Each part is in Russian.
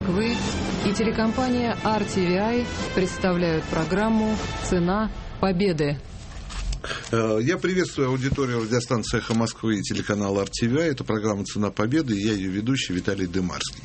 Москвы и телекомпания RTVI представляют программу «Цена победы». Я приветствую аудиторию радиостанции «Эхо Москвы» и телеканала RTVI. Это программа «Цена победы», и я ее ведущий Виталий Дымарский.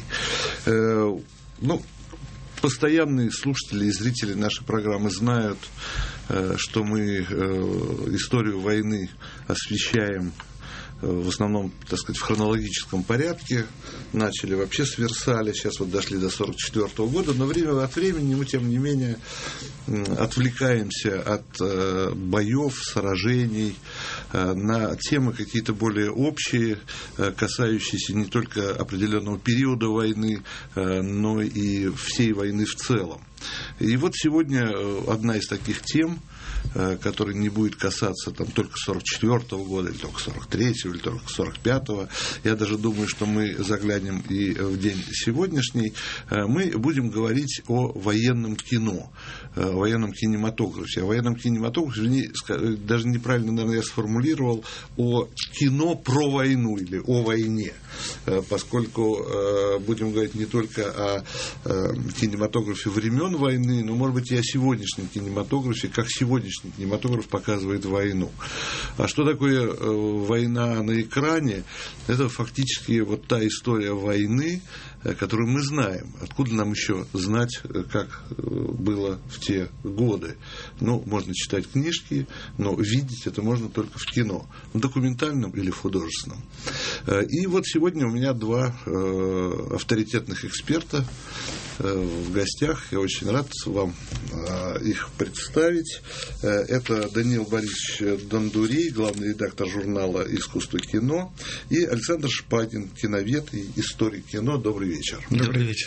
Постоянные слушатели и зрители нашей программы знают, что мы историю войны освещаем в основном, так сказать, в хронологическом порядке. Начали вообще с Версаля, сейчас вот дошли до 1944 года, но время от времени мы, тем не менее, отвлекаемся от боев, сражений на темы какие-то более общие, касающиеся не только определенного периода войны, но и всей войны в целом. И вот сегодня одна из таких тем, который не будет касаться там, только 1944 года, или только 1943, или только 1945. Я даже думаю, что мы заглянем и в день сегодняшний. Мы будем говорить о военном кино, о военном кинематографе. О военном кинематографе, даже неправильно, наверное, я сформулировал, о кино про войну или о войне. Поскольку будем говорить не только о кинематографе времен войны, но, может быть, и о сегодняшнем кинематографе, как сегодняшний кинематограф показывает войну. А что такое война на экране? Это фактически вот та история войны, которую мы знаем. Откуда нам еще знать, как было в те годы? Можно читать книжки, но видеть это можно только в кино, в документальном или в художественном. И вот сегодня у меня два авторитетных эксперта в гостях. Я очень рад вам их представить. Это Даниил Борисович Дондурей, главный редактор журнала «Искусство кино», и Александр Шпагин, киновед и историк кино. Добрый вечер. Добрый вечер.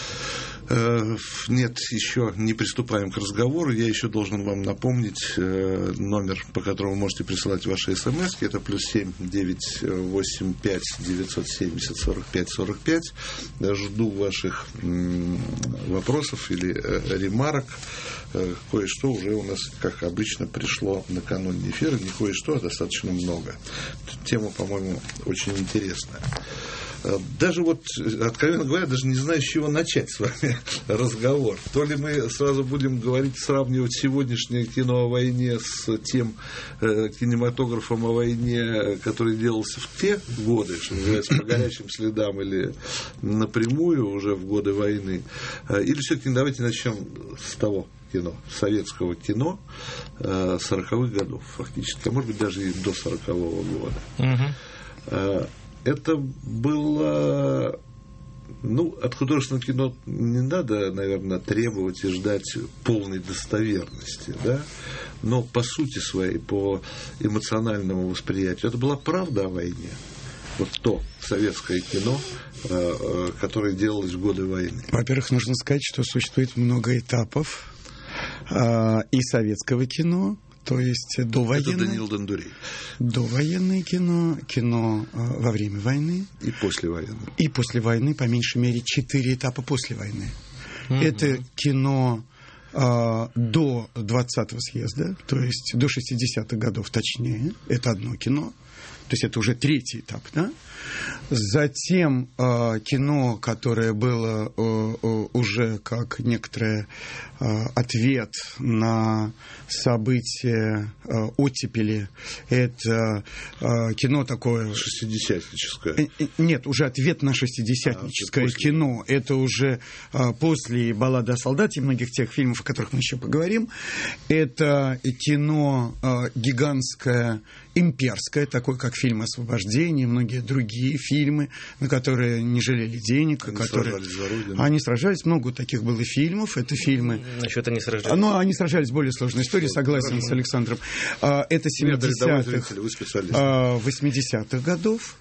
Нет, еще не приступаем к разговору. Я еще должен вам напомнить номер, по которому вы можете присылать ваши смс. Это +7 985 970 45 45. Жду ваших вопросов или ремарок. Кое-что уже у нас, как обычно, пришло накануне эфира. Не кое-что, а достаточно много. Тема, по-моему, очень интересная. Даже откровенно говоря, даже не знаю, с чего начать с вами разговор. То ли мы сразу будем сравнивать сегодняшнее кино о войне с тем кинематографом о войне, который делался в те годы, что называется, по горячим следам или напрямую уже в годы войны. Или все-таки давайте начнем с того кино, советского кино 40-х годов фактически, а может быть даже и до 40-го года. Это было... от художественного кино не надо, наверное, требовать и ждать полной достоверности, да? Но по сути своей, по эмоциональному восприятию, это была правда о войне. Вот то советское кино, которое делалось в годы войны. Во-первых, нужно сказать, что существует много этапов и советского кино, то есть довоенное. Это Даниил Дондурей. Довоенное кино, кино во время войны. И после войны. И после войны, по меньшей мере, 4 этапа после войны. Это кино до 20-го съезда, то есть до 60-х годов точнее. Это одно кино. То есть это уже 3-й этап, да? Затем кино, которое было уже как некоторый ответ на события оттепели. Это кино такое... Шестидесятническое. Нет, уже ответ на шестидесятническое кино. Это уже после «Баллады о солдате» и многих тех фильмов, о которых мы еще поговорим. Это кино гигантское, имперское, такое как фильм «Освобождение», многие другие фильмы, на которые не жалели денег. Они сражались, много таких было фильмов. Это фильмы... Насчет они сражались. Но они сражались в более сложной истории, согласен с Александром. Это 70-х, 80-х годов.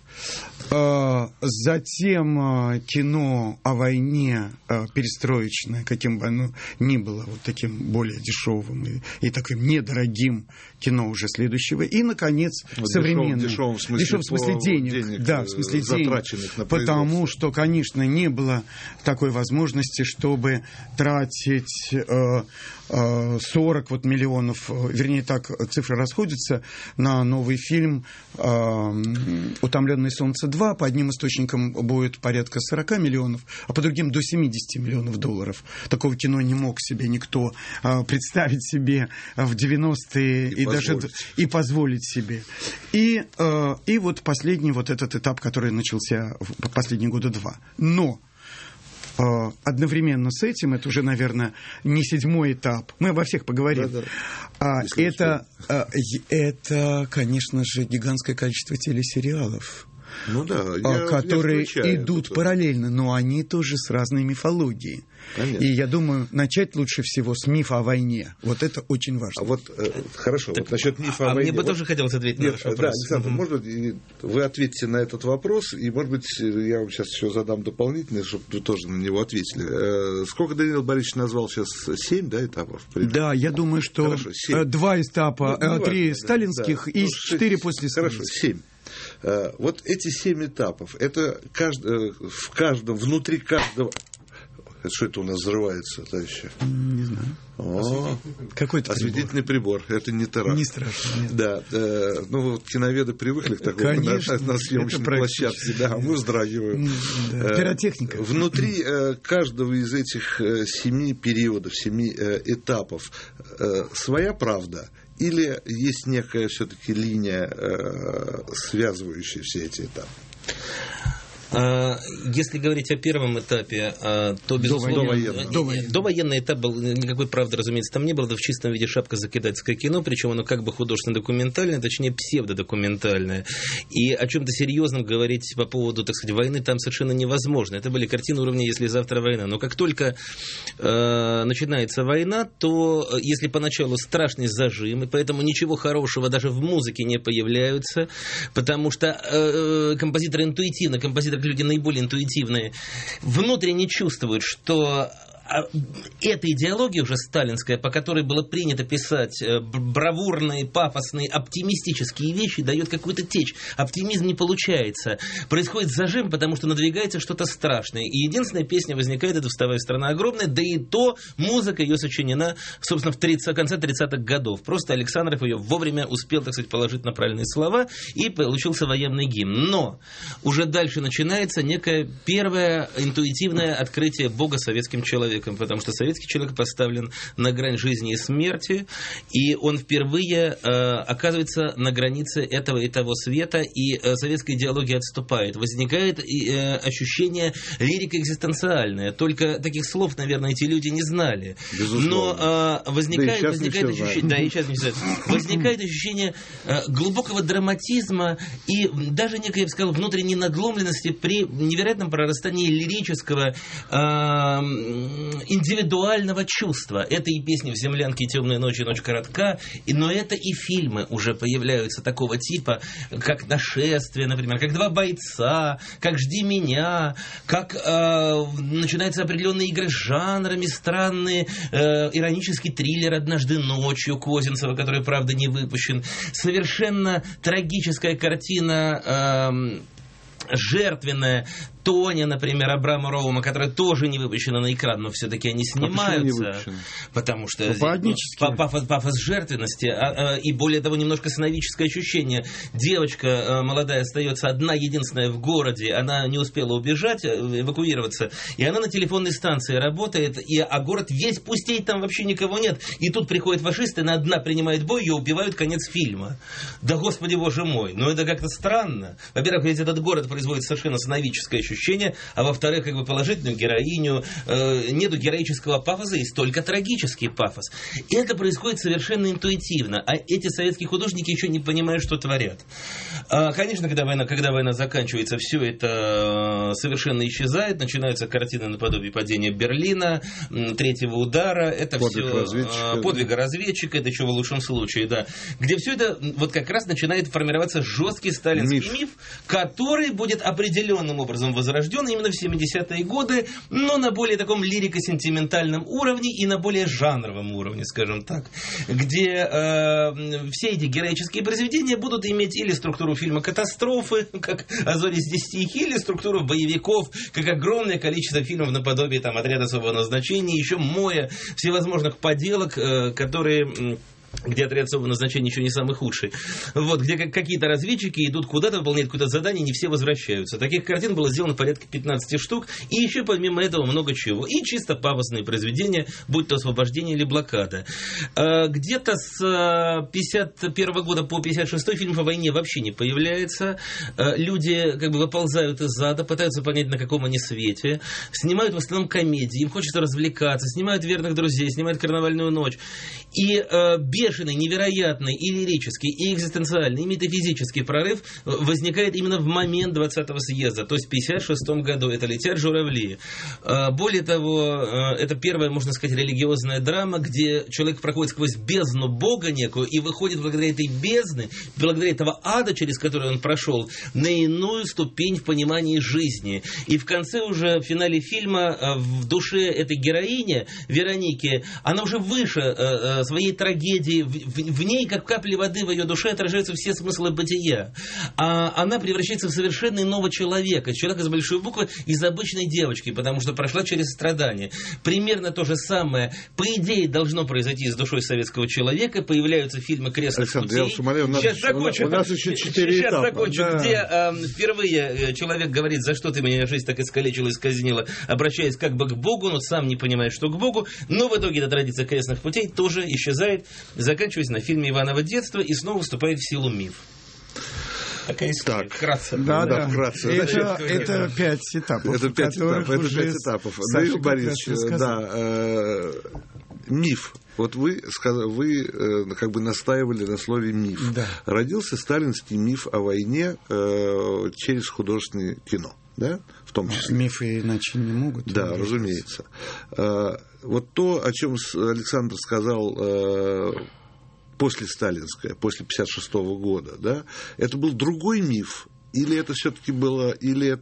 Затем кино о войне перестроечное, каким бы оно ни было, вот таким более дешевым и таким недорогим кино уже следующего. И, наконец, наконец, современным. Дешевым в смысле денег. Да, в смысле затраченных на потому что, конечно, не было такой возможности, чтобы тратить 40 миллионов, вернее так, цифры расходятся, на новый фильм «Утомленное солнце 2». По одним источникам будет порядка 40 миллионов, а по другим до 70 миллионов долларов. Такого кино не мог себе никто представить себе в 90-е и позволить себе. И вот последний вот этот этап, который начался в последние года 2. Но одновременно с этим, это уже, наверное, не 7-й этап, мы обо всех поговорим, это, конечно же, гигантское количество телесериалов. Ну да, которые идут параллельно, но они тоже с разной мифологией. Конечно. И я думаю, начать лучше всего с мифа о войне. Вот это очень важно. Хорошо, так, насчет мифа о войне. Мне бы тоже хотелось ответить на ваш вопрос. Да, Александр, может быть, вы ответите на этот вопрос, и, может быть, я вам сейчас еще задам дополнительный, чтобы вы тоже на него ответили. Сколько Даниил Борисович назвал сейчас? 7, да, этапов? Да, я думаю, что хорошо, 2 этапа, 3 сталинских и 4 после сталинских. Хорошо, 7. Вот эти 7 этапов, это внутри каждого... Что это у нас взрывается, товарищи? Не знаю. Какой-то осветительный прибор. Это не теракт. Не страшно. Нет. Да. Киноведы привыкли к такому на съемочной площадке. Да, мы вздрагиваем. Пиротехника. Внутри каждого из этих 7 периодов, 7 этапов своя правда? Или есть некая все-таки линия, связывающая все эти этапы? Если говорить о первом этапе, то, безусловно, довоенный этап был, никакой правды, разумеется, там не было, да в чистом виде шапка закидательское кино, причем оно как бы художественно-документальное, точнее, псевдодокументальное. И о чем-то серьезном говорить по поводу, так сказать, войны там совершенно невозможно. Это были картины уровня «Если завтра война». Но как только начинается война, то если поначалу страшный зажим, и поэтому ничего хорошего даже в музыке не появляется, потому что композиторы люди наиболее интуитивные, внутренне чувствуют, что эта идеология уже сталинская, по которой было принято писать бравурные, пафосные, оптимистические вещи, дает какую-то течь. Оптимизм не получается. Происходит зажим, потому что надвигается что-то страшное. И единственная песня возникает, это «Вставая, страна огромная», да и то музыка ее сочинена, собственно, в конце 30-х годов. Просто Александров ее вовремя успел, так сказать, положить на правильные слова, и получился военный гимн. Но уже дальше начинается некое первое интуитивное открытие Бога советским человеком. Потому что советский человек поставлен на грань жизни и смерти, и он впервые оказывается на границе этого и того света, и советская идеология отступает. Возникает ощущение лирика экзистенциальная. Только таких слов, наверное, эти люди не знали. Безусловно. Но возникает ощущение глубокого драматизма и даже некой, я бы сказал, внутренней надломленности при невероятном прорастании лирического индивидуального чувства. Это и песни в «Землянке», «Темные ночи», «Ночь коротка», но это и фильмы уже появляются такого типа, как «Нашествие», например, как «Два бойца», как «Жди меня», как начинаются определенные игры с жанрами странные, иронический триллер «Однажды ночью» Козинцева, который, правда, не выпущен, совершенно трагическая картина жертвенная Тоня, например, Абрама Роума, которая тоже не выпущена на экран, но все-таки они снимаются. Потому что пафос жертвенности, и более того, немножко сновидческое ощущение. Девочка молодая остается одна, единственная в городе, она не успела убежать, эвакуироваться, и она на телефонной станции работает, а город весь пустеет, там вообще никого нет. И тут приходят фашисты, она одна принимает бой, ее убивают, конец фильма. Да, Господи Боже мой, ну это как-то странно. Во-первых, ведь этот город производит совершенно сновидческое ощущение, а во-вторых, как бы положительную героиню, нету героического пафоса, есть только трагический пафос. И это происходит совершенно интуитивно, а эти советские художники еще не понимают, что творят. Конечно, когда война заканчивается, все это совершенно исчезает, начинаются картины наподобие падения Берлина, третьего удара, это все подвига разведчика, это еще в лучшем случае, да, где все это вот как раз начинает формироваться жесткий сталинский миф, который будет определенным образом возрожден именно в 70-е годы, но на более таком лирико-сентиментальном уровне и на более жанровом уровне, скажем так, где все эти героические произведения будут иметь или структуру фильма «Катастрофы», как «А зори с 10 или структуру боевиков, как огромное количество фильмов наподобие там «Отряда особого назначения», еще море всевозможных поделок, которые... где отряд особого назначения еще не самый худший. Вот, где какие-то разведчики идут куда-то, выполняют какое-то задание, не все возвращаются. Таких картин было сделано порядка 15 штук, и еще помимо этого много чего. И чисто пафосные произведения, будь то «Освобождение» или «Блокада». Где-то с 51 года по 56 фильм о войне вообще не появляется. Люди как бы выползают из ада, пытаются понять, на каком они свете. Снимают в основном комедии, им хочется развлекаться, снимают «Верных друзей», снимают «Карнавальную ночь». И бешеный, невероятный и лирический, и экзистенциальный, и метафизический прорыв возникает именно в момент 20-го съезда, то есть в 1956 году. Это «Летят журавли». Более того, это первая, можно сказать, религиозная драма, где человек проходит сквозь бездну Бога некую и выходит благодаря этой бездны, благодаря этого ада, через который он прошел, на иную ступень в понимании жизни. И в конце уже, в финале фильма, в душе этой героини, Вероники, она уже выше своей трагедии, в ней, как капли воды в ее душе, отражаются все смыслы бытия. А она превращается в совершенно иного человека. Человека с большой буквы, из обычной девочки, потому что прошла через страдания. Примерно то же самое, по идее, должно произойти с душой советского человека. Появляются фильмы «Крестных путей». Я умоляю, сейчас закончу. У нас еще 4 сейчас этапа. Закончу, да. Где впервые человек говорит: за что ты меня жизнь так искалечила, исказнила, обращаясь как бы к Богу, но сам не понимает, что к Богу. Но в итоге эта традиция «Крестных путей» тоже исчезает, заканчиваясь на фильме «Иваново детство», и снова вступает в силу миф. Такая история. Вкратце. Да. Вкратце. Это 5 этапов. Это 5 этапов. Даниил Борисович, да, миф. Вот вы как бы настаивали на слове «миф». Да. Родился сталинский миф о войне через художественное кино, да, в том числе. Мифы иначе не могут. Да, разумеется. Вот то, о чем Александр сказал после сталинское, после 1956 года, да, это был другой миф, или это все-таки было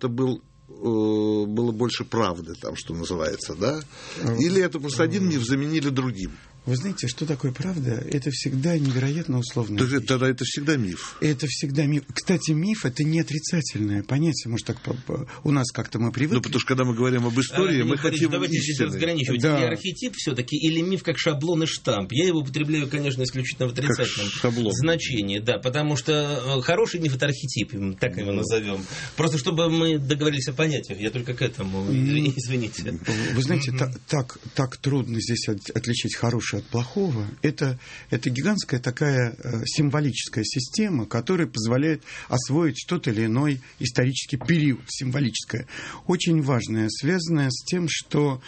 больше правды, там, что называется, да? Или это просто один миф заменили другим? Вы знаете, что такое правда? Это всегда невероятно условно. Тогда это всегда миф. Это всегда миф. Кстати, миф — это не отрицательное понятие. Может, так у нас как-то мы привыкли. Ну, потому что, когда мы говорим об истории, мы хотим давайте здесь разграничивать. Да. Или архетип все-таки, или миф как шаблон и штамп. Я его употребляю, конечно, исключительно в отрицательном значении. Да, потому что хороший миф — это архетип, так его назовем. Просто чтобы мы договорились о понятиях. Я только к этому. Извините. Вы знаете, так трудно здесь отличить хороший от плохого. Это гигантская такая символическая система, которая позволяет освоить тот или иной исторический период. Символическая. Очень важная, связанная с тем, что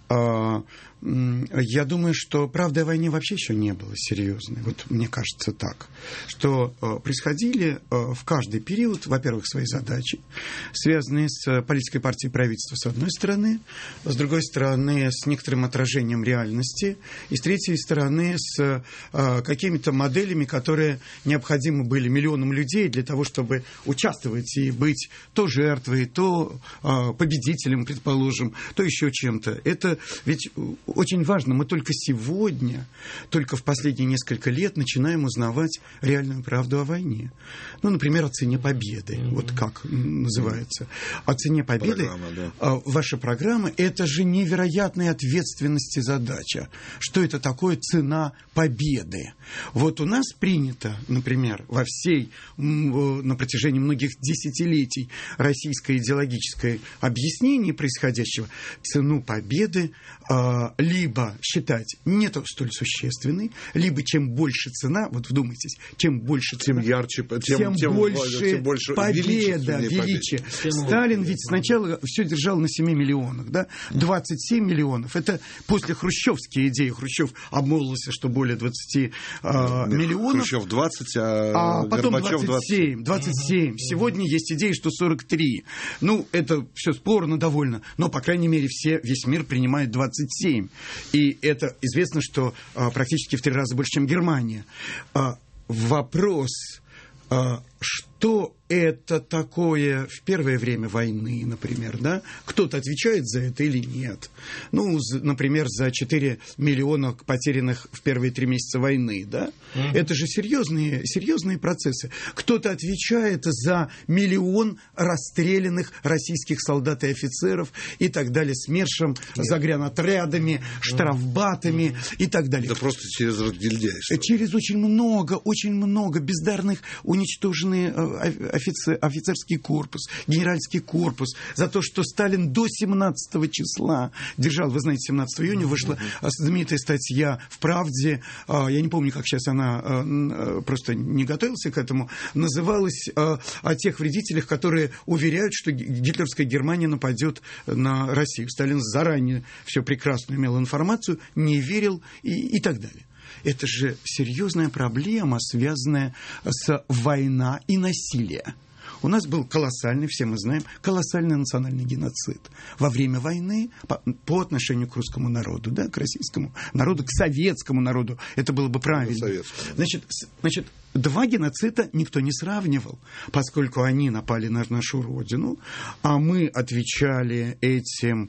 я думаю, что правды о войне вообще еще не было серьезной. Вот мне кажется так. Что происходили в каждый период, во-первых, свои задачи, связанные с политикой партии и правительства с одной стороны, с другой стороны, с некоторым отражением реальности, и с третьей стороны, с какими-то моделями, которые необходимы были миллионам людей для того, чтобы участвовать и быть то жертвой, то победителем, предположим, то еще чем-то. Это ведь очень важно. Мы только сегодня, только в последние несколько лет начинаем узнавать реальную правду о войне. Ну, например, о цене победы. Вот как называется. О цене победы. Ваша программа — это же невероятная ответственность и задача. Что это такое цена победы? Вот у нас принято, например, на протяжении многих десятилетий российское идеологическое объяснение происходящего, цену победы либо считать не столь существенной, либо чем больше цена, вот вдумайтесь, чем больше цена, тем ярче, тем больше победа, величие. Сталин ведь сначала все держал на 7 миллионах, да? 27 миллионов. Это после хрущевские идеи. Хрущев обмолвился, что более 20 миллионов. Хрущев 20, а потом Горбачев 27. Сегодня есть идеи, что 43. Ну, это все спорно довольно, но, по крайней мере, весь мир принимает 27. И это известно, что практически в 3 раза больше, чем Германия. Вопрос, что это такое в первое время войны, например, да? Кто-то отвечает за это или нет? Ну, например, за 4 миллиона потерянных в первые 3 месяца войны, да? Это же серьезные процессы. Кто-то отвечает за 1 миллион расстрелянных российских солдат и офицеров и так далее, СМЕРШем, загранотрядами, штрафбатами и так далее. Да просто через разгильдяйство. Через очень много бездарных уничтоженные офицерский корпус, генеральский корпус, за то, что Сталин до 17 числа держал, вы знаете, 17 июня вышла знаменитая статья в «Правде», я не помню, как сейчас она, просто не готовился к этому, называлась о тех вредителях, которые уверяют, что гитлеровская Германия нападет на Россию. Сталин заранее все прекрасно имел информацию, не верил и так далее. Это же серьезная проблема, связанная с войной и насилием. У нас был колоссальный, все мы знаем, колоссальный национальный геноцид во время войны по отношению к русскому народу, да, к российскому народу, к советскому народу. Это было бы правильно. Значит, 2 геноцида никто не сравнивал, поскольку они напали на нашу родину, а мы отвечали этим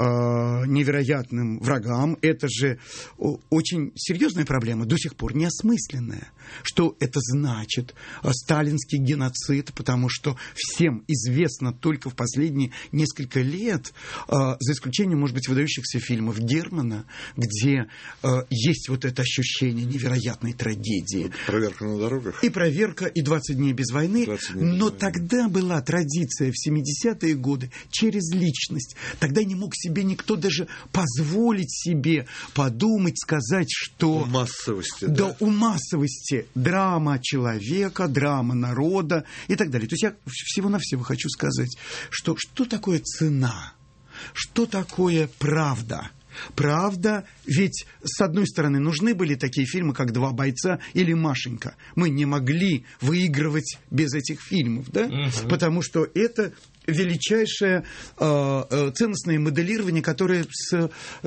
невероятным врагам. Это же очень серьезная проблема, до сих пор неосмысленная. Что это значит? Сталинский геноцид, потому что всем известно только в последние несколько лет, за исключением, может быть, выдающихся фильмов Германа, где есть вот это ощущение невероятной трагедии. Проверка на дорогах. И проверка, и 20 дней без войны. Но тогда была традиция в 70-е годы через личность. Тогда не мог себе никто даже позволить себе подумать, сказать, что... У массовости. Да, у массовости. Драма человека, драма народа и так далее. То есть я всего-навсего хочу сказать, что такое цена? Что такое правда? Правда, ведь, с одной стороны, нужны были такие фильмы, как «Два бойца» или «Машенька». Мы не могли выигрывать без этих фильмов, да? Потому что это величайшее ценностное моделирование, которое с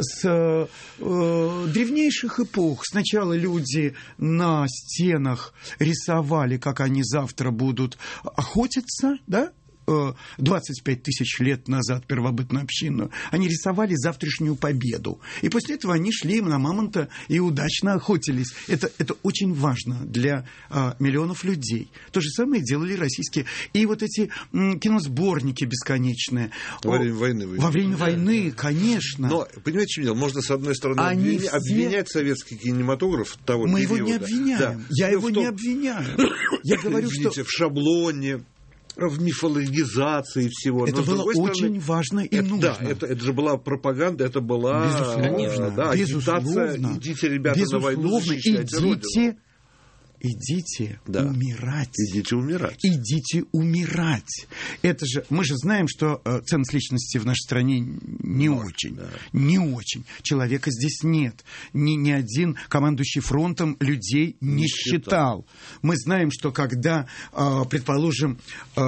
древнейших эпох. Сначала люди на стенах рисовали, как они завтра будут охотиться, да? 25 тысяч лет назад первобытную общину, они рисовали завтрашнюю победу. И после этого они шли на мамонта и удачно охотились. Это очень важно для миллионов людей. То же самое делали российские. И вот эти киносборники бесконечные. Во время войны. Во время войны, конечно. Но, понимаете, что дело? Можно, с одной стороны, обвинять советский кинематограф того Мы периода. его не обвиняем. Да. Я его не обвиняю. Я говорю, что... в шаблоне, в мифологизации всего. Это было очень важно и нужно. Да, это же была пропаганда, это была агитация. Идите, ребята, на войну, защищайте Родину. Идите умирать. Идите умирать. Идите умирать. Это же, мы же знаем, что ценность личности в нашей стране не очень. Человека здесь нет. Ни один командующий фронтом людей не считал. Мы знаем, что когда, предположим,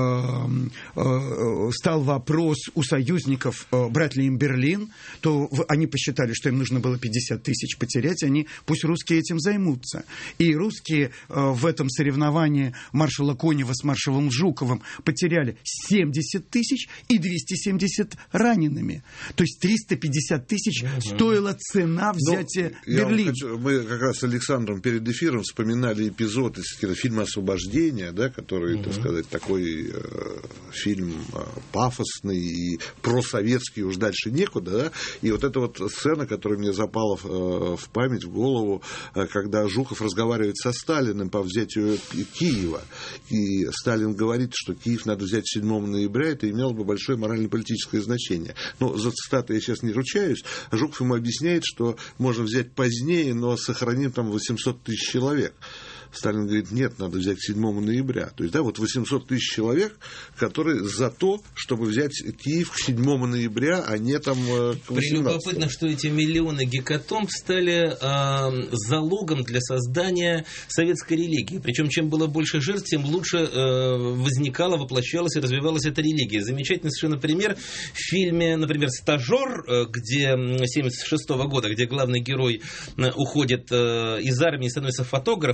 стал вопрос у союзников, брать ли им Берлин, то они посчитали, что им нужно было 50 тысяч потерять, пусть русские этим займутся. И русские в этом соревновании маршала Конева с маршалом Жуковым потеряли 70 тысяч и 270 ранеными. То есть 350 тысяч стоила цена взятия Берлина. Мы как раз с Александром перед эфиром вспоминали эпизод из фильма «Освобождение», да, который, так сказать, такой фильм пафосный и просоветский, уж дальше некуда. Да? И вот эта вот сцена, которая мне запала в память, в голову, когда Жуков разговаривает со Сталиным по взятию Киева. И Сталин говорит, что Киев надо взять 7 ноября, это имело бы большое морально-политическое значение. Но за цитату я сейчас не ручаюсь. Жуков ему объясняет, что можно взять позднее, но сохраним там 800 тысяч человек. Сталин говорит, нет, надо взять 7 ноября. То есть, да, вот 800 тысяч человек, которые за то, чтобы взять Киев к 7 ноября, а не там к 18. Прелюбопытно, что эти миллионы гекатомб стали залогом для создания советской религии. Причем, чем было больше жертв, тем лучше возникала, воплощалась и развивалась эта религия. Замечательный совершенно пример в фильме, например, «Стажер», где 1976 года, где главный герой уходит из армии и становится фотографом, то есть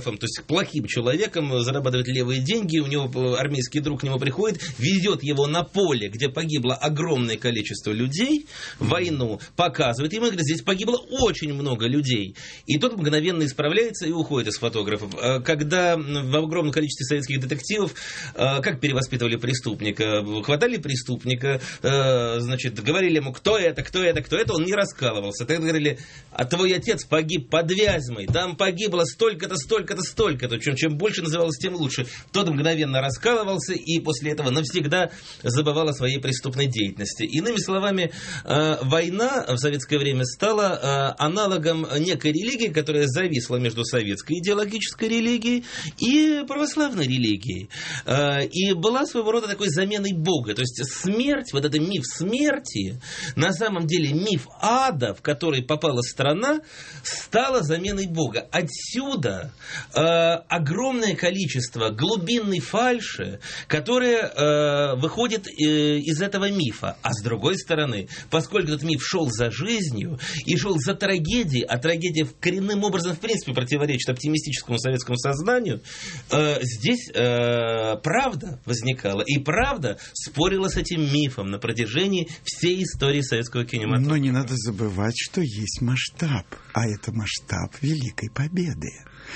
плохим человеком, зарабатывает левые деньги, у него армейский друг к нему приходит, везет его на поле, где погибло огромное количество людей, войну, показывает ему, говорит, здесь погибло очень много людей. И тот мгновенно исправляется и уходит из фотографов. Когда в огромном количестве советских детективов как перевоспитывали преступника? Хватали преступника, значит, говорили ему, кто это, он не раскалывался. Тогда говорили, а твой отец погиб под Вязьмой, там погибло столько-то, столько-то, столько-то. Чем больше называлось, тем лучше. Тот мгновенно раскалывался и после этого навсегда забывал о своей преступной деятельности. Иными словами, война в советское время стала аналогом некой религии, которая зависла между советской идеологической религией и православной религией. И была своего рода такой заменой Бога. То есть смерть, вот этот миф смерти, на самом деле миф ада, в который попала страна, стала заменой Бога. Отсюда огромное количество глубинной фальши, которая выходит из этого мифа. А с другой стороны, поскольку этот миф шел за жизнью и шел за трагедией, а трагедия коренным образом в принципе противоречит оптимистическому советскому сознанию, здесь правда возникала. И правда спорила с этим мифом на протяжении всей истории советского кинематографа. Но не надо забывать, что есть масштаб. А это масштаб Великой Победы.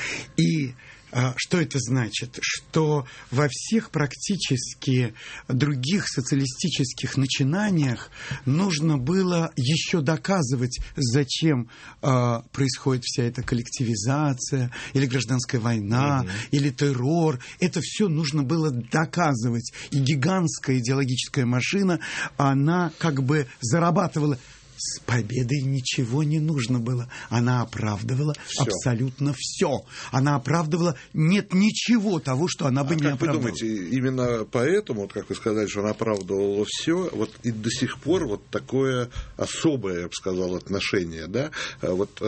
И что это значит? Что во всех практически других социалистических начинаниях нужно было еще доказывать, зачем происходит вся эта коллективизация, или гражданская война, или террор. Это все нужно было доказывать. И гигантская идеологическая машина, она как бы зарабатывала. С победой ничего не нужно было. Она оправдывала абсолютно все. Она оправдывала нет ничего того, что она бы не оправдывала. Как вы думаете, именно поэтому, вот как вы сказали, что она оправдывала все, вот и до сих пор вот такое особое, я бы сказал, отношение, да? Вот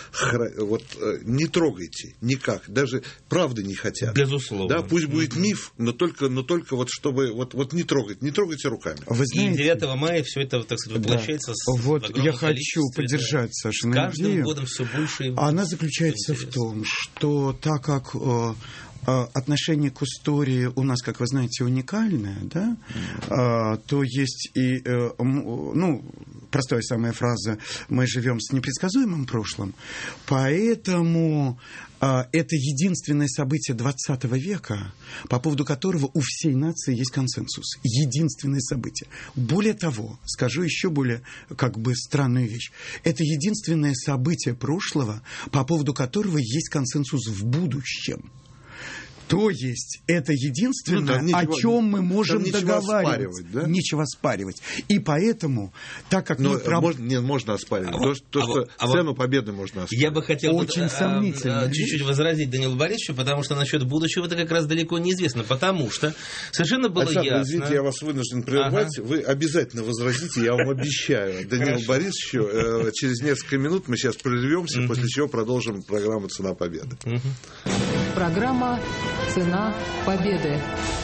не трогайте никак, даже правды не хотят. Безусловно. Да, пусть будет миф, но только вот чтобы вот не трогайте руками. Вы знаете, и 9 мая все это, так сказать, воплощается Вот я хочу поддержать Сашину идею. С каждым годом все больше. Она заключается в том, что так как отношение к истории у нас, как вы знаете, уникальное, да, то есть и, простая самая фраза, мы живем с непредсказуемым прошлым, поэтому это единственное событие 20 века, по поводу которого у всей нации есть консенсус. Единственное событие. Более того, скажу еще более странную вещь. Это единственное событие прошлого, по поводу которого есть консенсус в будущем. То есть, это единственное, о чем мы можем договариваться. Да? Нечего оспаривать. И поэтому, так как можно оспаривать. Что цену победы можно оспаривать. Я бы хотел очень сомнительно чуть-чуть возразить Данилу Борисовичу, потому что насчет будущего это как раз далеко неизвестно. Потому что совершенно было ясно... Извините, я вас вынужден прервать. Вы обязательно возразите, я вам обещаю. Данилу Борисовичу, через несколько минут мы сейчас прервемся, после чего продолжим программу «Цена победы». Программа «Цена победы».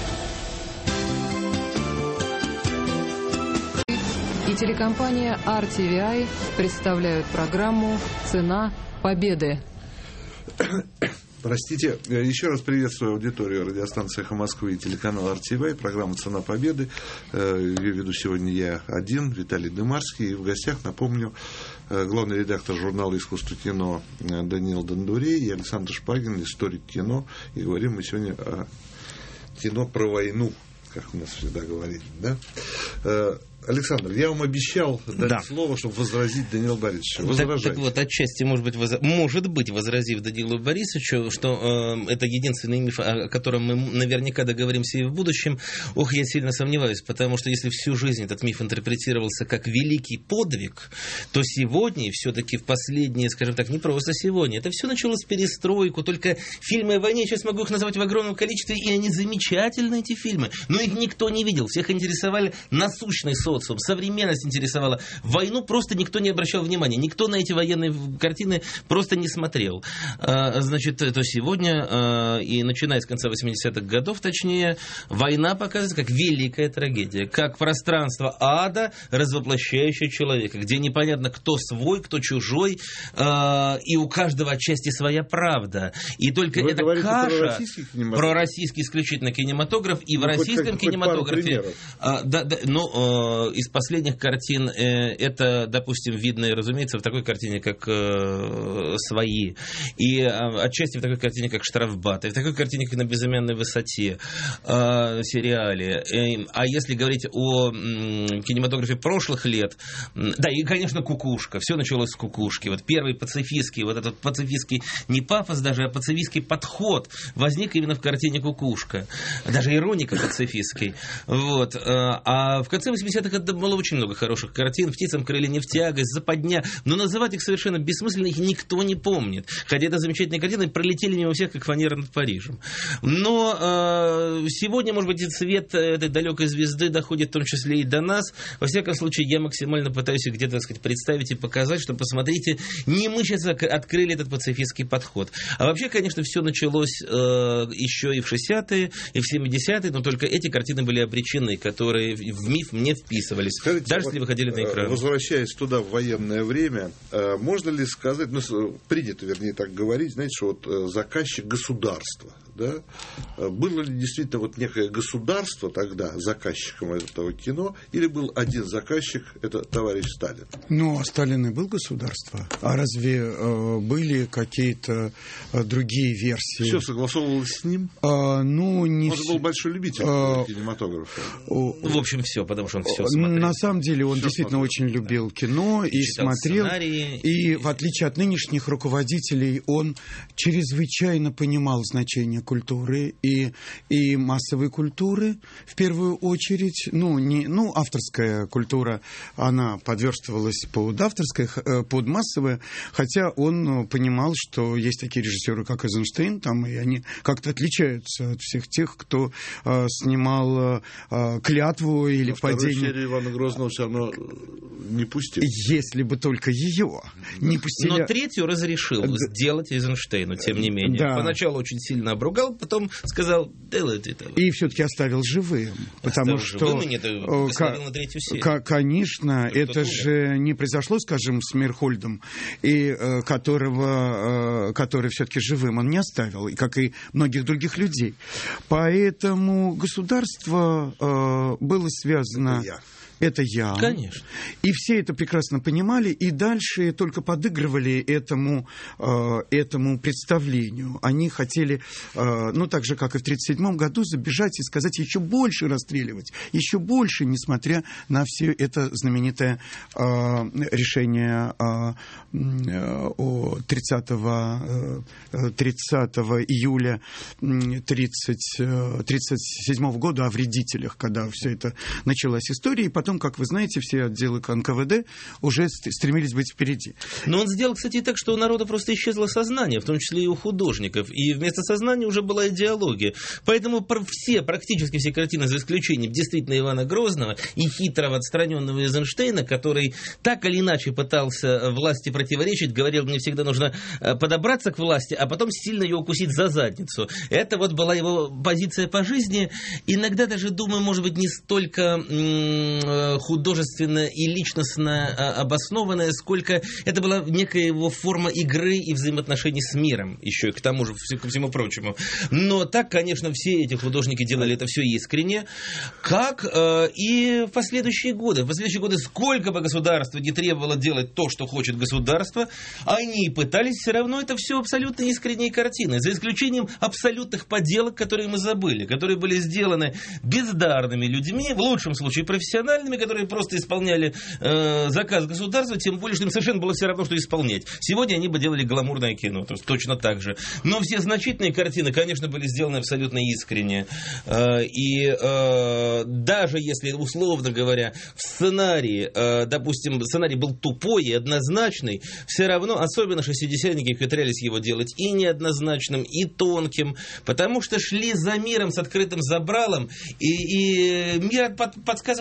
И телекомпания RTVI представляют программу «Цена победы». Простите, еще раз приветствую аудиторию радиостанции «Эхо Москвы» и телеканал RTVI, программа «Цена победы». Ее веду сегодня я один, Виталий Дымарский. И в гостях, напомню, главный редактор журнала «Искусство кино» Даниил Дондурей и Александр Шпагин, историк кино. И говорим мы сегодня о кино про войну, как у нас всегда говорили, да? Александр, я вам обещал дать слово, чтобы возразить Данилу Борисовичу. Так вот, отчасти, может быть, возразив Данилу Борисовичу, что это единственный миф, о котором мы наверняка договоримся и в будущем, я сильно сомневаюсь, потому что если всю жизнь этот миф интерпретировался как великий подвиг, то сегодня, все-таки в последние, скажем так, не просто сегодня, это все началось с перестройку, только фильмы о войне, я сейчас могу их назвать в огромном количестве, и они замечательны, эти фильмы, но их никто не видел, всех интересовали насущные социум, современность интересовала. В войну просто никто не обращал внимания, никто на эти военные картины просто не смотрел. Значит, то сегодня, и начиная с конца 80-х годов, точнее, война показывается как великая трагедия, как пространство ада, развоплощающее человека, где непонятно, кто свой, кто чужой, и у каждого отчасти своя правда. И только эта каша... Про российский исключительно кинематограф, и в российском кинематографе... из последних картин это, допустим, видно, разумеется, в такой картине, как «Свои», и отчасти в такой картине, как «Штрафбат», и в такой картине, как «На безымянной высоте», сериале. А если говорить о кинематографе прошлых лет, да, и, конечно, «Кукушка». Все началось с «Кукушки». Вот первый пацифистский, вот этот пацифистский не пафос даже, а пацифистский подход возник именно в картине «Кукушка». Даже ироника пацифистский. Вот. А в конце 80-х это было очень много хороших картин. «Птицам крылья не в тягость», «Западня». Но называть их совершенно бессмысленно, их никто не помнит. Хотя это замечательные картины, пролетели мимо всех, как фанера над Парижем. Но сегодня, может быть, и цвет этой далекой звезды доходит в том числе и до нас. Во всяком случае, я максимально пытаюсь их где-то, так сказать, представить и показать, что, посмотрите, не мы сейчас открыли этот пацифистский подход. А вообще, конечно, все началось еще и в 60-е, и в 70-е, но только эти картины были обречены, которые в миф не вписывались. Скажите, даже если выходили на экран. Возвращаясь туда в военное время, можно ли сказать, принято, вернее, так говорить, знаете, что вот заказчик государства, да? Было ли действительно вот некое государство тогда заказчиком этого кино, или был один заказчик, это товарищ Сталин? Ну, Сталин и был государство. А разве были какие-то другие версии? Все согласовывалось с ним? Не он был большой любитель кинематографа. В общем, все, потому что он все смотрел. На самом деле он действительно очень любил кино и смотрел. Сценарии. И в отличие от нынешних руководителей, он чрезвычайно понимал значение культуры и массовой культуры в первую очередь. Авторская культура, она подверстывалась под массовое, хотя он понимал, что есть такие режиссеры, как Эйзенштейн, и они как-то отличаются от всех тех, кто снимал «Клятву» или «Падение». Вторую серию Ивана Грозного все равно не пустил. Если бы только ее не пустили. Но третью разрешил сделать Эйзенштейну, тем не менее. Да. Поначалу очень сильно обругал, потом сказал, делайте это. И все-таки оставил живым. Потому что, на третью серию. Конечно, это же не произошло, скажем, с Мейерхольдом, который все-таки живым он не оставил, как и многих других людей. Поэтому государство было связано... Это я. Конечно. И все это прекрасно понимали, и дальше только подыгрывали этому представлению. Они хотели, так же, как и в 1937 году, забежать и сказать еще больше расстреливать, еще больше, несмотря на все это знаменитое решение 30 июля 1937 года о вредителях, когда все это началась история, и потом, как вы знаете, все отделы НКВД уже стремились быть впереди. Но он сделал, кстати, так, что у народа просто исчезло сознание, в том числе и у художников. И вместо сознания уже была идеология. Поэтому практически все картины, за исключением действительно Ивана Грозного и хитрого отстраненного Эйзенштейна, который так или иначе пытался власти противоречить, говорил, мне всегда нужно подобраться к власти, а потом сильно ее укусить за задницу. Это вот была его позиция по жизни. Иногда даже, думаю, может быть, не столько художественно и личностно обоснованная, сколько это была некая его форма игры и взаимоотношений с миром, еще и к тому же, ко всему прочему. Но так, конечно, все эти художники делали это все искренне, как и в последующие годы. В последующие годы сколько бы государство не требовало делать то, что хочет государство, они пытались все равно это все абсолютно искренние картины, за исключением абсолютных поделок, которые мы забыли, которые были сделаны бездарными людьми, в лучшем случае профессиональными, которые просто исполняли заказ государства, тем более, что им совершенно было все равно, что исполнять. Сегодня они бы делали гламурное кино, то есть точно так же. Но все значительные картины, конечно, были сделаны абсолютно искренне. И даже если, условно говоря, в сценарии, допустим, сценарий был тупой и однозначный, все равно, особенно шестидесятники, ухитрялись его делать и неоднозначным, и тонким, потому что шли за миром с открытым забралом, и мир подсказывал им смысл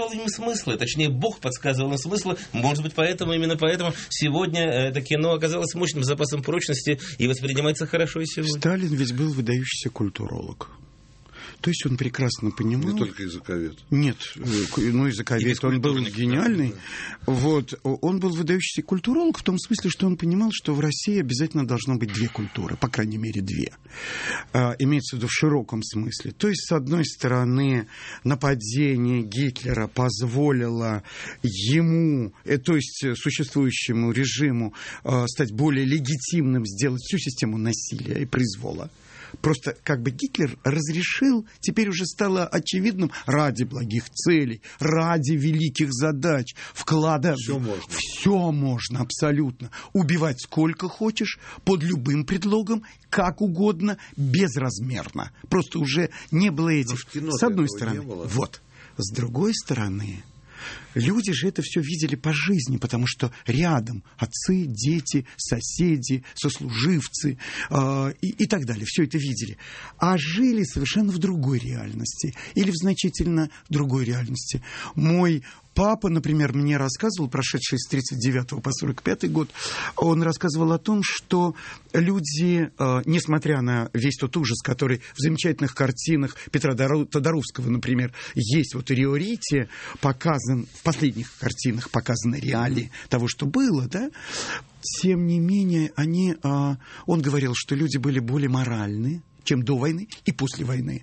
смыслы, точнее, Бог подсказывал им смыслы. Может быть, именно поэтому сегодня это кино оказалось мощным запасом прочности и воспринимается хорошо и сегодня. Сталин ведь был выдающийся культуролог. То есть он прекрасно понимал... Не только языковед. Нет, языковед, он был гениальный. Вот, он был выдающийся культуролог в том смысле, что он понимал, что в России обязательно должно быть две культуры, по крайней мере, две. Имеется в виду в широком смысле. То есть, с одной стороны, нападение Гитлера позволило ему, то есть существующему режиму, стать более легитимным, сделать всю систему насилия и произвола. Просто как бы Гитлер разрешил, теперь уже стало очевидным, ради благих целей, ради великих задач, вкладывать... Все можно, абсолютно. Убивать сколько хочешь, под любым предлогом, как угодно, безразмерно. Просто уже не было этих... С одной стороны. Вот. С другой стороны... Люди же это все видели по жизни, потому что рядом отцы, дети, соседи, сослуживцы и так далее. Все это видели. А жили совершенно в другой реальности. Или в значительно другой реальности. Мой папа, например, мне рассказывал, прошедший с 1939 по 1945 год, он рассказывал о том, что люди, несмотря на весь тот ужас, который в замечательных картинах Петра Тодоровского, например, есть вот Риорите, показан, в последних картинах показаны реалии того, что было, да, тем не менее, он говорил, что люди были более моральны, чем до войны и после войны.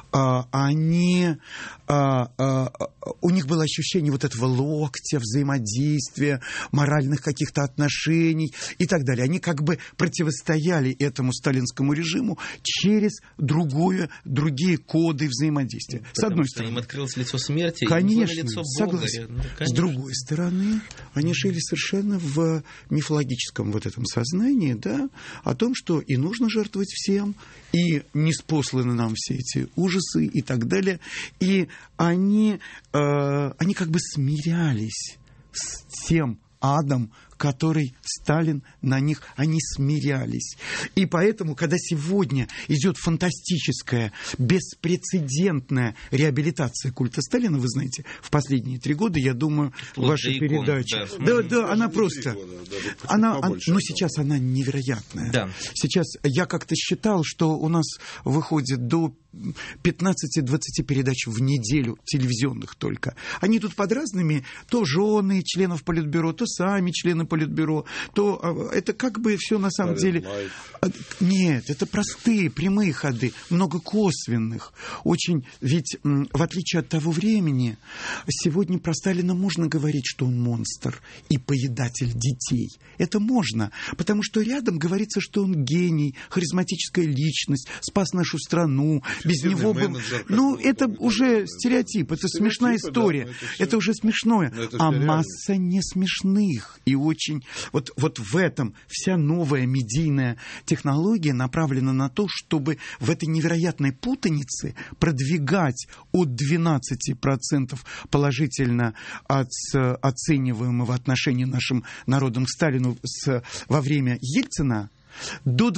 У них было ощущение вот этого локтя, взаимодействия, моральных каких-то отношений и так далее. Они как бы противостояли этому сталинскому режиму через другие коды взаимодействия. С одной стороны. Им открылось лицо смерти, конечно, лицо Бога. Согласен. С другой стороны, они жили совершенно в мифологическом вот этом сознании, да, о том, что и нужно жертвовать всем, и ниспосланы нам все эти ужасы и так далее. И они как бы смирялись с тем адом, который Сталин на них, они смирялись. И поэтому, когда сегодня идет фантастическая, беспрецедентная реабилитация культа Сталина, вы знаете, в последние 3 года, я думаю, ваша передача... Да, она просто... Но сейчас она невероятная. Да. Сейчас я как-то считал, что у нас выходит до 15-20 передач в неделю, телевизионных только. Они тут под разными, то жены членов Политбюро, то сами члены Политбюро, то это как бы все на самом деле... Нет, это простые, прямые ходы, много косвенных. Очень, ведь в отличие от того времени, сегодня про Сталина можно говорить, что он монстр и поедатель детей. Это можно, потому что рядом говорится, что он гений, харизматическая личность, спас нашу страну, без него был... это уже стереотип, это смешная история. Это уже смешное. А масса не смешных. И очень... Вот в этом вся новая медийная технология направлена на то, чтобы в этой невероятной путанице продвигать от 12% положительно оцениваемого отношения нашим народом к Сталину во время Ельцина до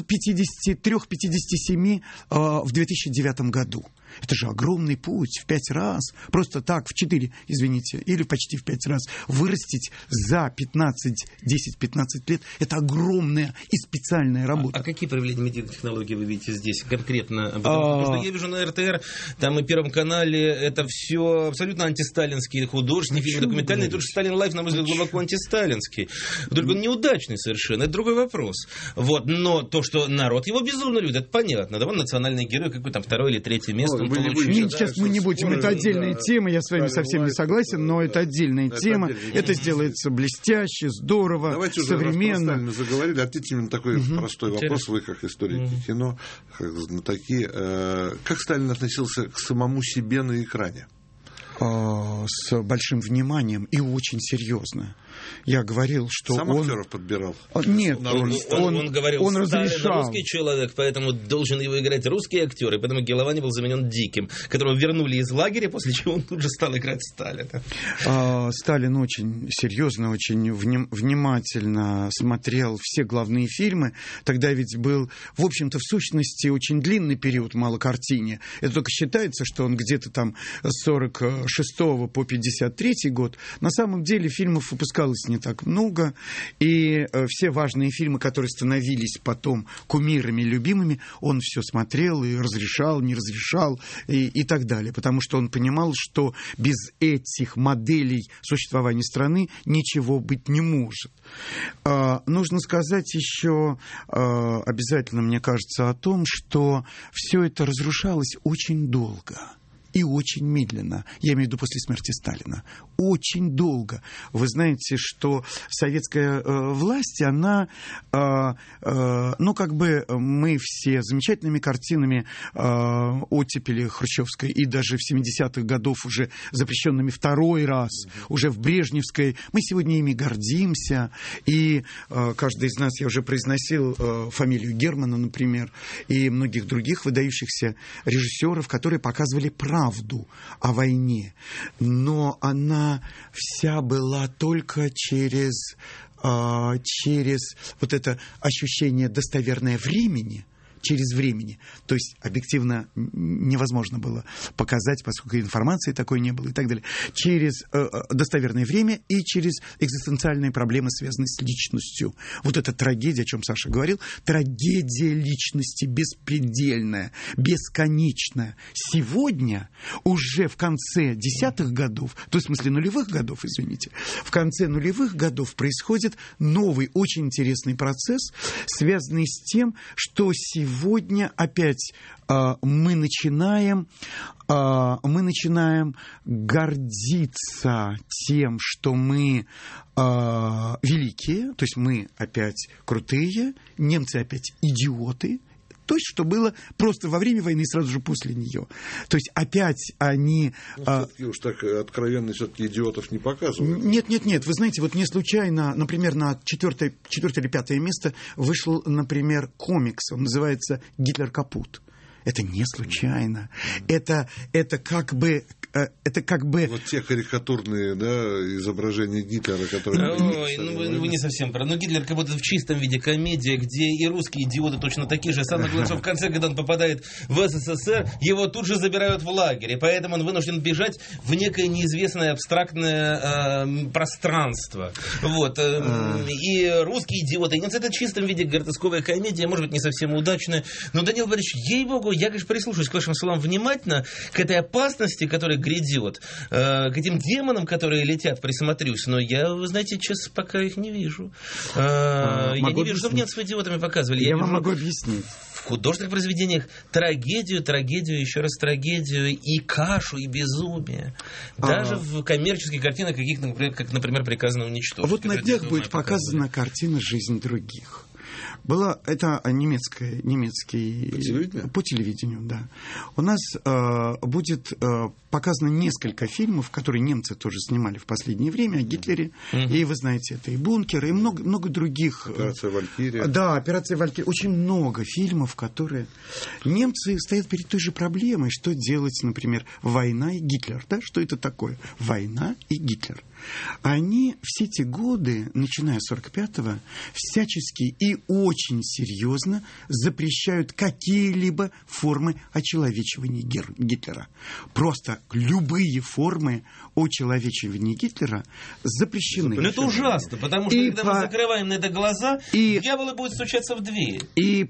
53-57 в 2009 году. Это же огромный путь в 5 раз, просто так, в 4, извините, или почти в 5 раз вырастить за 10-15 лет. Это огромная и специальная работа. А какие проявления медийных технологий вы видите здесь конкретно? Потому что я вижу на РТР, там и Первом канале, это все абсолютно антисталинские художественные фильмы, документальные. Тут же Сталин Лайф, на мой взгляд, глубоко антисталинский. Только он неудачный совершенно, это другой вопрос. Вот. Но то, что народ его безумно любит, это понятно. Да, он национальный герой, какой там 2-е или 3-е место. Сейчас мы не будем, это отдельная тема, я с вами совсем не согласен, но это отдельная тема, это сделается блестяще, здорово, давайте современно. Давайте уже заговорили, ответьте мне такой простой вопрос, вы как историки кино, как знатоки, как Сталин относился к самому себе на экране? С большим вниманием и очень серьезно. Я говорил, что сам он... актеров подбирал? Нет, он говорил, он Сталин разрешал. Русский человек, поэтому должен его играть русский актер, и поэтому Геловани был заменен Диким, которого вернули из лагеря, после чего он тут же стал играть Сталина. Сталин очень серьезно, очень внимательно смотрел все главные фильмы. Тогда ведь был, в общем-то, в сущности, очень длинный период малокартине. Это только считается, что он где-то там с 46 6 по 53 год, на самом деле фильмов выпускалось не так много, и все важные фильмы, которые становились потом кумирами, любимыми, он все смотрел и разрешал, не разрешал и так далее, потому что он понимал, что без этих моделей существования страны ничего быть не может. Нужно сказать еще обязательно, мне кажется, о том, что все это разрушалось очень долго. И очень медленно. Я имею в виду после смерти Сталина. Очень долго. Вы знаете, что советская власть, она, мы все замечательными картинами оттепели хрущевской и даже в 70-х годов уже запрещенными второй раз, уже в брежневской, мы сегодня ими гордимся. И каждый из нас, я уже произносил фамилию Германа, например, и многих других выдающихся режиссеров, которые показывали правду о войне, но она вся была только через вот это ощущение достоверное времени, через времени. То есть объективно невозможно было показать, поскольку информации такой не было и так далее. Через достоверное время и через экзистенциальные проблемы, связанные с личностью. Вот эта трагедия, о чем Саша говорил, трагедия личности беспредельная, бесконечная. Сегодня, уже в конце десятых годов, то есть в смысле нулевых годов, извините, в конце нулевых годов происходит новый, очень интересный процесс, связанный с тем, что сегодня опять мы начинаем гордиться тем, что мы великие, то есть мы опять крутые, немцы опять идиоты. То есть, что было просто во время войны и сразу же после нее. То есть, опять они... все-таки уж так откровенно все-таки идиотов не показывают. Нет. Вы знаете, вот не случайно, например, на 4 или 5 место вышел, например, комикс. Он называется «Гитлер капут». Это не случайно. Это как бы... Вот те карикатурные, изображения Гитлера, которые... Вы не совсем правы. Но Гитлер как будто в чистом виде комедия, где и русские идиоты точно такие же. Самое главное, что в конце, когда он попадает в СССР, его тут же забирают в лагерь. И поэтому он вынужден бежать в некое неизвестное абстрактное пространство. Вот. И русские идиоты. И это в чистом виде гротесковая комедия, может быть, не совсем удачная. Но, Даниил Борисович, ей-богу, я, конечно, прислушаюсь к вашим словам внимательно, к этой опасности, которая грядет, к этим демонам, которые летят, присмотрюсь, но я, вы знаете, честно, пока их не вижу. Я не вижу, чтобы нет с идиотами показывали. Я вам могу объяснить. В художественных произведениях трагедию, еще раз трагедию, и кашу, и безумие. Даже в коммерческих картинах, как, например, «Приказано уничтожить». Вот на днях будет показана картина «Жизнь других». Это немецкий по телевидению, да. У нас будет показано несколько фильмов, которые немцы тоже снимали в последнее время о Гитлере. И вы знаете, это и «Бункер», и много других. «Операция Валькирия». Да, «Операция Валькирия». Очень много фильмов, которые... Немцы стоят перед той же проблемой, что делать, например, «Война и Гитлер». Да? Что это такое? «Война и Гитлер». Они все эти годы, начиная с 45-го, всячески и очень серьезно запрещают какие-либо формы очеловечивания Гитлера. Просто любые формы очеловечивания Гитлера запрещены. Но это ужасно, потому что когда мы закрываем на это глаза, дьяволы будут стучаться в дверь. И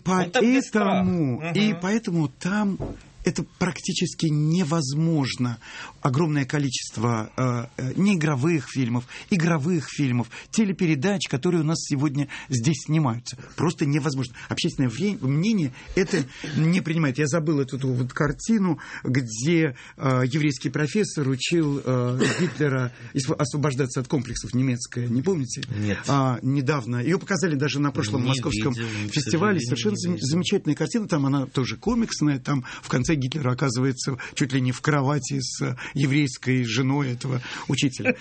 поэтому там... Это практически невозможно. Огромное количество неигровых фильмов, игровых фильмов, телепередач, которые у нас сегодня здесь снимаются. Просто невозможно. Общественное мнение это не принимает. Я забыл эту вот картину, где еврейский профессор учил Гитлера освобождаться от комплексов. Немецкая, не помните? Нет. Недавно. Ее показали даже на прошлом московском фестивале. Совершенно замечательная картина. Там она тоже комиксная. Там в конце Гитлер оказывается чуть ли не в кровати с еврейской женой этого учителя.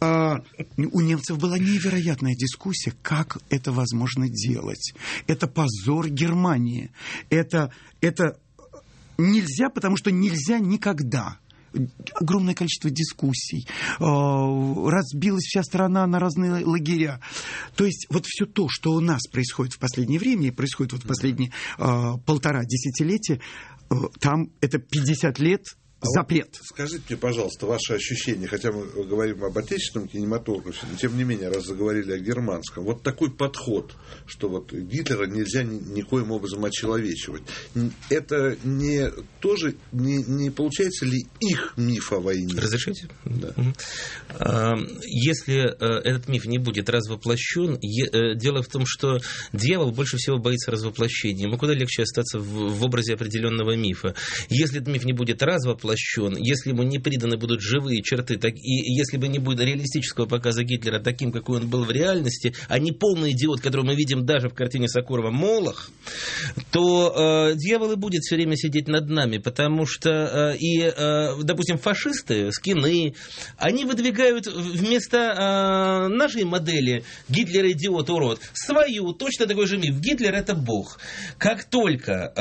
У немцев была невероятная дискуссия, как это возможно делать. Это позор Германии. Это нельзя, потому что нельзя никогда. Огромное количество дискуссий. Разбилась вся страна на разные лагеря. То есть вот все то, что у нас происходит в последнее время, и происходит вот в последние 1,5 десятилетия, там это 50 лет запрет. Вот скажите мне, пожалуйста, ваши ощущения, хотя мы говорим об отечественном кинематографе, но тем не менее, раз заговорили о германском, вот такой подход, что вот Гитлера нельзя никоим образом очеловечивать, это тоже не получается ли их миф о войне? Разрешите? Да. Если этот миф не будет развоплощен, дело в том, что дьявол больше всего боится развоплощения. Ему куда легче остаться в образе определенного мифа. Если этот миф не будет развоплощен, если ему не приданы будут живые черты, и если бы не будет реалистического показа Гитлера таким, какой он был в реальности, а не полный идиот, которого мы видим даже в картине Сокурова «Молох», то дьявол и будет все время сидеть над нами, потому что допустим, фашисты, скины, они выдвигают вместо нашей модели Гитлер идиот, урод, свою, точно такой же миф. Гитлер это бог. Как только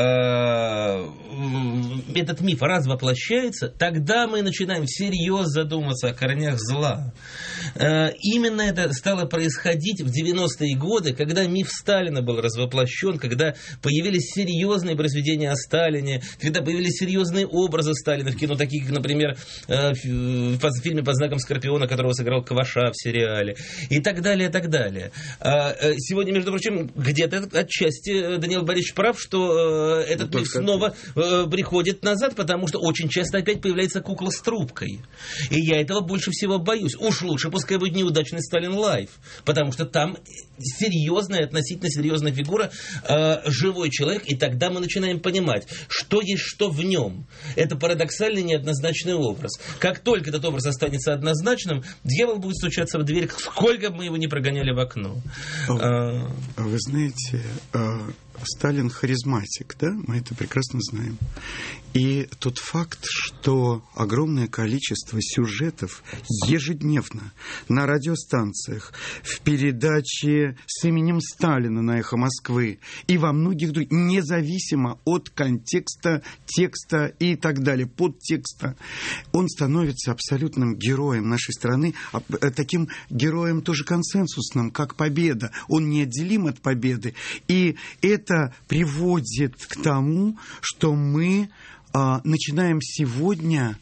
этот миф развоплощается, тогда мы начинаем всерьез задумываться о корнях зла. Именно это стало происходить в 90-е годы, когда миф Сталина был развоплощен, когда появились серьезные произведения о Сталине, когда появились серьезные образы Сталина в кино, такие как, например, в фильме «Под знаком Скорпиона», которого сыграл Кваша в сериале, и так далее, и так далее. Сегодня, между прочим, где-то отчасти Даниил Борисович прав, что этот миф снова приходит назад, потому что очень часто опять появляется кукла с трубкой. И я этого больше всего боюсь. Уж лучше, пускай будет неудачный Сталин Лайф, потому что там серьезная, относительно серьезная фигура, живой человек, и тогда мы начинаем понимать, что есть что в нем. Это парадоксальный неоднозначный образ. Как только этот образ останется однозначным, дьявол будет стучаться в дверь, сколько бы мы его ни прогоняли в окно. Вы знаете, Сталин харизматик, да? Мы это прекрасно знаем. И тот факт, что огромное количество сюжетов ежедневно на радиостанциях, в передаче с именем Сталина на «Эхо Москвы» и во многих других, независимо от контекста, текста и так далее, подтекста, он становится абсолютным героем нашей страны, таким героем тоже консенсусным, как победа. Он неотделим от победы. И это приводит к тому, что мы начинаем сегодня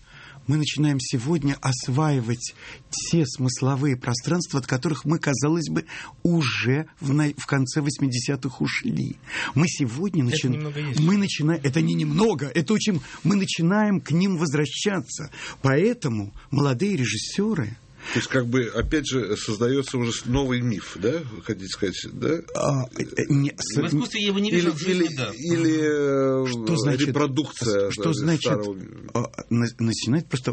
осваивать те смысловые пространства, от которых мы, казалось бы, уже в конце 80-х ушли. Мы сегодня начинаем... Это не немного, это очень... Мы начинаем к ним возвращаться. Поэтому молодые режиссеры... То есть, как бы, опять же, создается уже новый миф, да? Хотите сказать, да? В искусстве я его не вижу в жизни, да. Или что значит, репродукция что значит старого... Начинает просто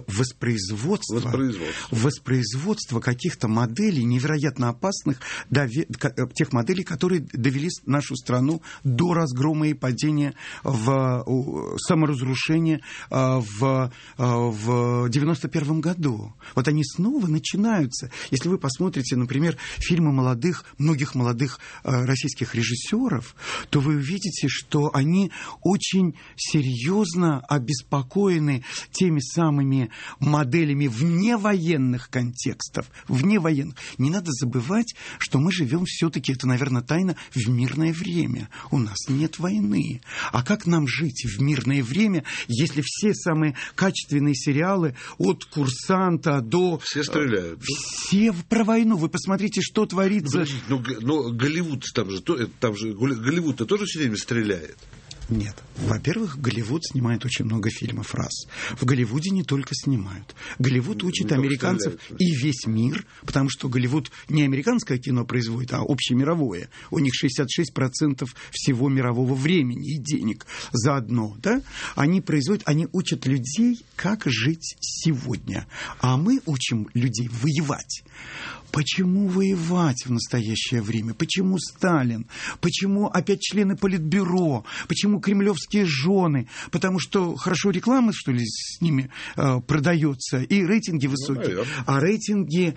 воспроизводство каких-то моделей невероятно опасных, тех моделей, которые довели нашу страну до разгрома и падения в саморазрушение в 91 году. Вот они снова начинаются. Если вы посмотрите, например, фильмы многих молодых российских режиссеров, то вы увидите, что они очень серьезно обеспокоены теми самыми моделями вневоенных контекстов. Вневоенных. Не надо забывать, что мы живем все-таки, это, наверное, тайна, в мирное время. У нас нет войны. А как нам жить в мирное время, если все самые качественные сериалы от «Курсанта» до... Все стреляют. Все про войну. Вы посмотрите, что творится. Но Голливуд там же Голливуд-то тоже все время стреляет. Нет. Во-первых, Голливуд снимает очень много фильмов, раз. В Голливуде не только снимают. Голливуд учит американцев и весь мир, потому что Голливуд не американское кино производит, а общемировое. У них 66% всего мирового времени и денег заодно, да? Они учат людей, как жить сегодня. А мы учим людей воевать. Почему воевать в настоящее время? Почему Сталин? Почему опять члены Политбюро? Почему кремлевские жены? Потому что хорошо реклама, что ли, с ними продается, и рейтинги высокие. А рейтинги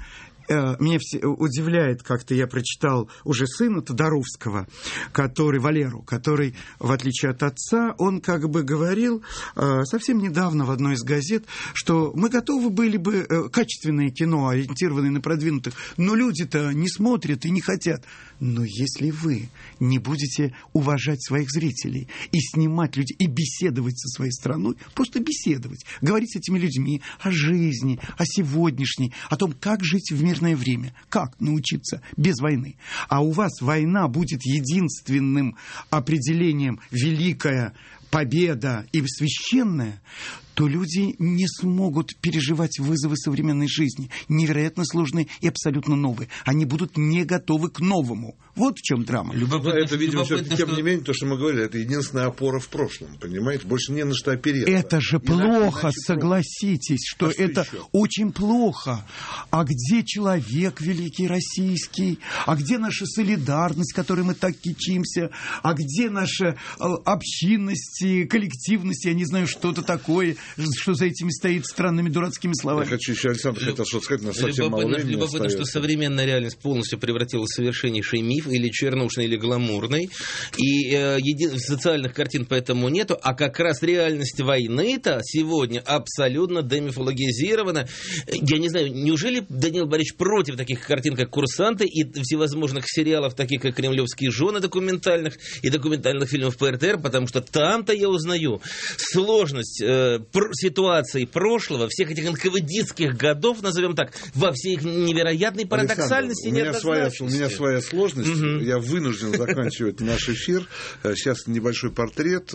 меня удивляет, как-то я прочитал уже сына Тодоровского, Валеру, который, в отличие от отца, он как бы говорил совсем недавно в одной из газет, что мы готовы были бы качественное кино, ориентированное на продвинутых, но люди-то не смотрят и не хотят. Но если вы не будете уважать своих зрителей и снимать людей, и беседовать со своей страной, просто беседовать, говорить с этими людьми о жизни, о сегодняшней, о том, как жить в мирное время, как научиться без войны. А у вас война будет единственным определением великая победа и священная, то люди не смогут переживать вызовы современной жизни, невероятно сложные и абсолютно новые. Они будут не готовы к новому. Вот в чем драма. Это, видимо, все-таки, тем не менее, то, что мы говорили, это единственная опора в прошлом, понимаете? Больше не на что опереться. Это же плохо, согласитесь, что это очень плохо. А где человек великий российский? А где наша солидарность, которой мы так кичимся? А где наша общинность, коллективность? Я не знаю, что-то такое, что за этими стоит странными дурацкими словами. Я хочу еще, Александр, хотел что сказать, но совсем мало времени любопытно, остается. что современная реальность полностью превратилась в совершеннейший миф, или чернушный, или гламурный, и социальных картин поэтому нету, а как раз реальность войны-то сегодня абсолютно демифологизирована. Я не знаю, неужели Даниил Борисович против таких картин, как «Курсанты», и всевозможных сериалов, таких как «Кремлевские жены» документальных, и документальных фильмов по РТР, потому что там-то я узнаю сложность ситуации прошлого, всех этих НКВДистских годов, назовем так, во всей их невероятной парадоксальности и неоднозначности. У меня своя сложность. Я вынужден заканчивать наш эфир. Сейчас небольшой портрет,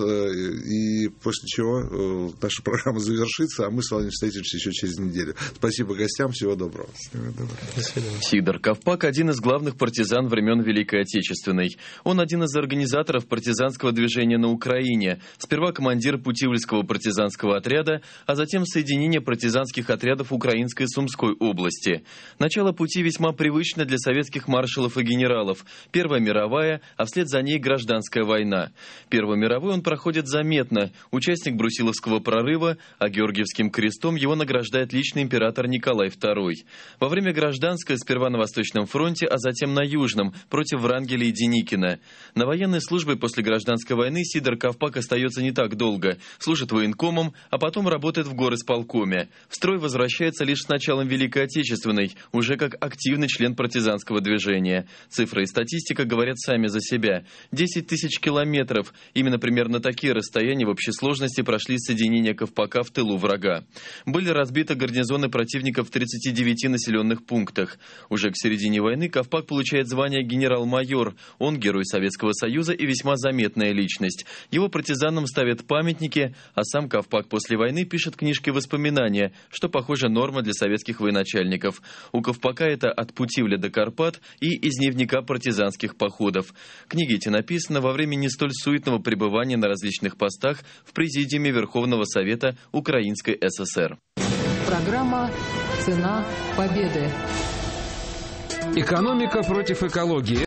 и после чего наша программа завершится, а мы с вами встретимся еще через неделю. Спасибо гостям, всего доброго. Всего доброго. До свидания. Сидор Ковпак – один из главных партизан времен Великой Отечественной. Он один из организаторов партизанского движения на Украине. Сперва командир Путивльского партизанского отряда, а затем соединение партизанских отрядов Украинской Сумской области. Начало пути весьма привычно для советских маршалов и генералов. Первая мировая, а вслед за ней гражданская война. Первую мировую он проходит заметно. Участник Брусиловского прорыва, а Георгиевским крестом его награждает лично император Николай II. Во время гражданской сперва на Восточном фронте, а затем на Южном, против Врангеля и Деникина. На военной службе после гражданской войны Сидор Ковпак остается не так долго. Служит военкомом, а потом работает в горисполкоме. В строй возвращается лишь с началом Великой Отечественной, уже как активный член партизанского движения. Цифры и статистика говорят сами за себя. 10 тысяч километров. Именно примерно такие расстояния в общей сложности прошли соединения Ковпака в тылу врага. Были разбиты гарнизоны противника в 39 населенных пунктах. Уже к середине войны Ковпак получает звание генерал-майор. Он герой Советского Союза и весьма заметная личность. Его партизанам ставят памятники, а сам Ковпак после войны пишет книжки воспоминания, что, похоже, норма для советских военачальников. У Ковпака это «От Путивля до Карпат» и «Из дневника партизанских походов». Книги эти написаны во время не столь суетного пребывания на различных постах в Президиуме Верховного Совета Украинской ССР. Программа «Цена победы». Экономика против экологии.